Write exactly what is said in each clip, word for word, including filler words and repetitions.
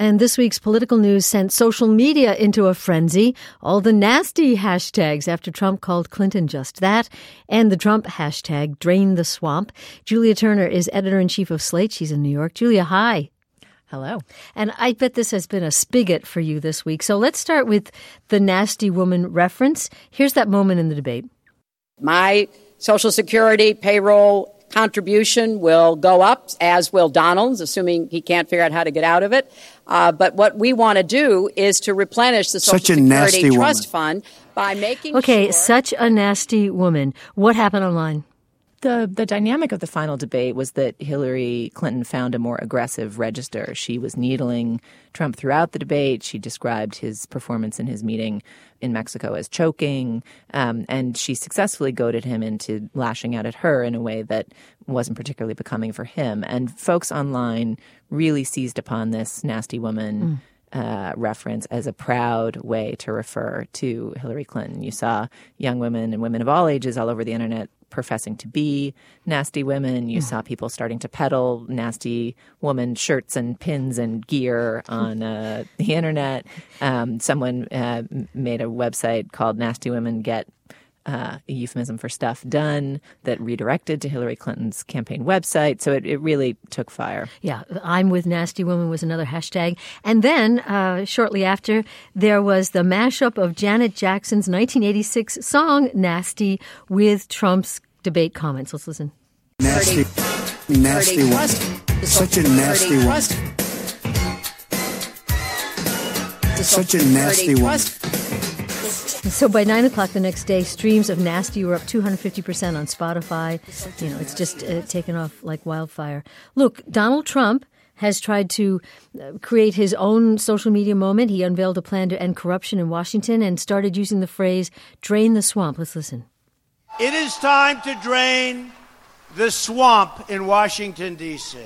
And this week's political news sent social media into a frenzy. All the nasty hashtags after Trump called Clinton just that. And the Trump hashtag, Drain the Swamp. Julia Turner is editor-in-chief of Slate. She's in New York. Julia, hi. Hello. And I bet this has been a spigot for you this week. So let's start with the nasty woman reference. Here's that moment in the debate. My Social Security payroll contribution will go up, as will Donald's, assuming he can't figure out how to get out of it. Uh, but what we want to do is to replenish the Social Security Trust Fund by making Okay, sure... such a nasty woman. What happened online? The the dynamic of the final debate was that Hillary Clinton found a more aggressive register. She was needling Trump throughout the debate. She described his performance in his meeting in Mexico as choking, um, and she successfully goaded him into lashing out at her in a way that wasn't particularly becoming for him. And folks online really seized upon this nasty woman mm. Uh, reference as a proud way to refer to Hillary Clinton. You saw young women and women of all ages all over the internet professing to be nasty women. You mm. saw people starting to peddle nasty woman shirts and pins and gear on uh, the internet. Um, someone uh, made a website called Nasty Women Get Uh, a euphemism for stuff done that redirected to Hillary Clinton's campaign website. So it, it really took fire. Yeah, I'm with Nasty Woman was another hashtag. And then uh, shortly after, there was the mashup of Janet Jackson's nineteen eighty-six song Nasty with Trump's debate comments. Let's listen. Nasty, nasty one. Such a nasty one. Such a nasty one. So by nine o'clock the next day, streams of Nasty were up two hundred fifty percent on Spotify. You know, it's just uh, taken off like wildfire. Look, Donald Trump has tried to uh, create his own social media moment. He unveiled a plan to end corruption in Washington and started using the phrase, drain the swamp. Let's listen. It is time to drain the swamp in Washington, D C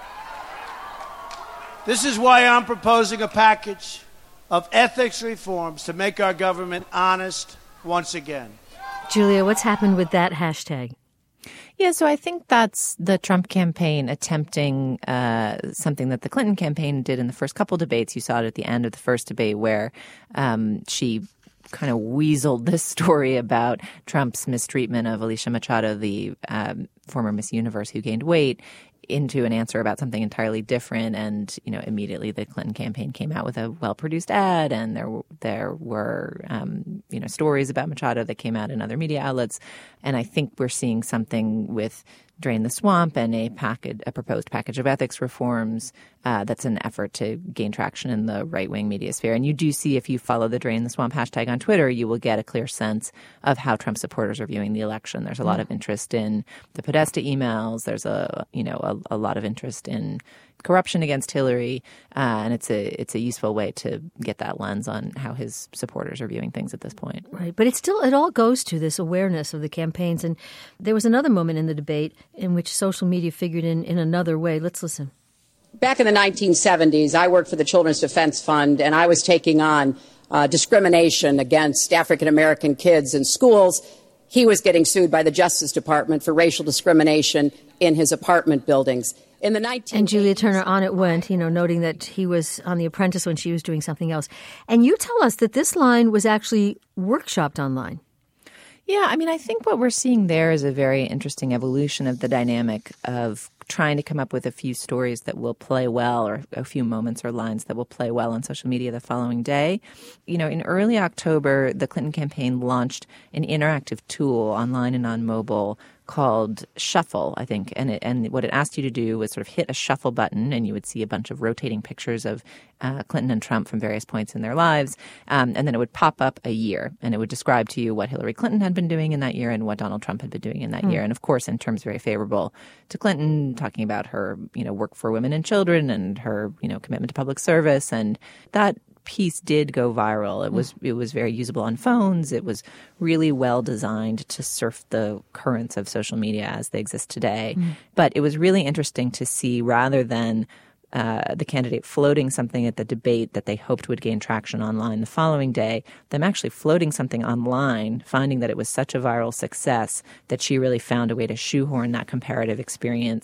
This is why I'm proposing a package of ethics reforms to make our government honest once again. Julia, what's happened with that hashtag? Yeah, so I think that's the Trump campaign attempting uh, something that the Clinton campaign did in the first couple debates. You saw it at the end of the first debate where um, she kind of weaseled this story about Trump's mistreatment of Alicia Machado, the um, former Miss Universe who gained weight, into an answer about something entirely different. And, you know, immediately the Clinton campaign came out with a well-produced ad, and there there were, um, you know, stories about Machado that came out in other media outlets. And I think we're seeing something with Drain the Swamp and a package, a proposed package of ethics reforms uh, that's an effort to gain traction in the right-wing media sphere. And you do see, if you follow the Drain the Swamp hashtag on Twitter, you will get a clear sense of how Trump supporters are viewing the election. There's a lot of interest in the Podesta emails. There's a, you know, a, a lot of interest in corruption against Hillary, uh, and it's a it's a useful way to get that lens on how his supporters are viewing things at this point. Right, but it still it all goes to this awareness of the campaigns. And there was another moment in the debate in which social media figured in in another way. Let's listen. Back in the nineteen seventies, I worked for the Children's Defense Fund, and I was taking on uh, discrimination against African American kids in schools. He was getting sued by the Justice Department for racial discrimination in his apartment buildings. In the nineteen eighties, and Julia Turner, on it went, you know, noting that he was on The Apprentice when she was doing something else. And you tell us that this line was actually workshopped online. Yeah, I mean, I think what we're seeing there is a very interesting evolution of the dynamic of trying to come up with a few stories that will play well, or a few moments or lines that will play well on social media the following day. You know, in early October, the Clinton campaign launched an interactive tool online and on mobile called Shuffle, I think. And it, and what it asked you to do was sort of hit a shuffle button, and you would see a bunch of rotating pictures of uh, Clinton and Trump from various points in their lives. Um, and then it would pop up a year, and it would describe to you what Hillary Clinton had been doing in that year and what Donald Trump had been doing in that mm. year. And of course, in terms very favorable to Clinton, talking about her, you know, work for women and children and her, you know, commitment to public service. And that piece did go viral. It was it was very usable on phones. It was really well designed to surf the currents of social media as they exist today. Mm. But it was really interesting to see, rather than uh, the candidate floating something at the debate that they hoped would gain traction online the following day, them actually floating something online, finding that it was such a viral success that she really found a way to shoehorn that comparative experience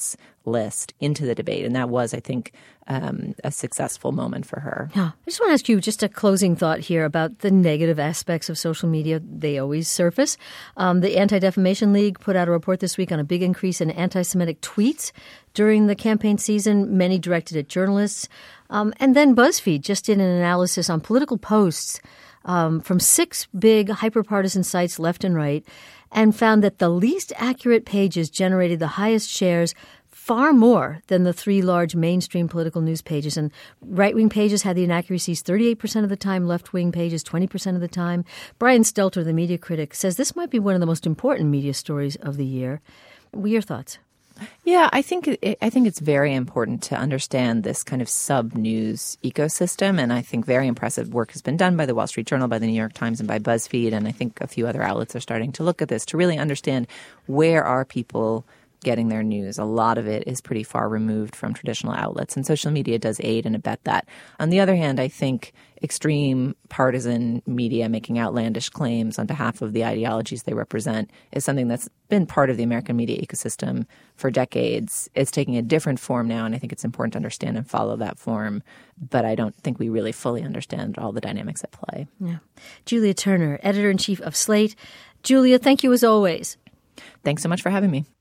list into the debate. And that was, I think, um, a successful moment for her. Yeah. I just want to ask you just a closing thought here about the negative aspects of social media. They always surface. Um, the Anti-Defamation League put out a report this week on a big increase in anti-Semitic tweets during the campaign season, many directed at journalists. Um, and then BuzzFeed just did an analysis on political posts um, from six big hyperpartisan sites left and right, and found that the least accurate pages generated the highest shares, far more than the three large mainstream political news pages. And right-wing pages had the inaccuracies thirty-eight percent of the time, left-wing pages twenty percent of the time. Brian Stelter, the media critic, says this might be one of the most important media stories of the year. What are your thoughts? Yeah, I think it, I think it's very important to understand this kind of sub-news ecosystem, and I think very impressive work has been done by the Wall Street Journal, by the New York Times, and by BuzzFeed, and I think a few other outlets are starting to look at this to really understand where are people getting their news. A lot of it is pretty far removed from traditional outlets, and social media does aid and abet that. On the other hand, I think extreme partisan media making outlandish claims on behalf of the ideologies they represent is something that's been part of the American media ecosystem for decades. It's taking a different form now, and I think it's important to understand and follow that form. But I don't think we really fully understand all the dynamics at play. Yeah. Julia Turner, editor-in-chief of Slate. Julia, thank you as always. Thanks so much for having me.